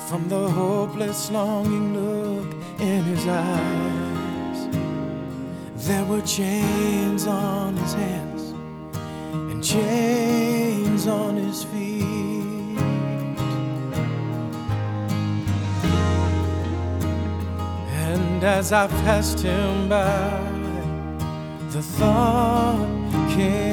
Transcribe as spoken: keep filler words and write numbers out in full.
from the hopeless longing look in his eyes. There were chains on his hands and chains on his feet, and as I passed him by, the thought came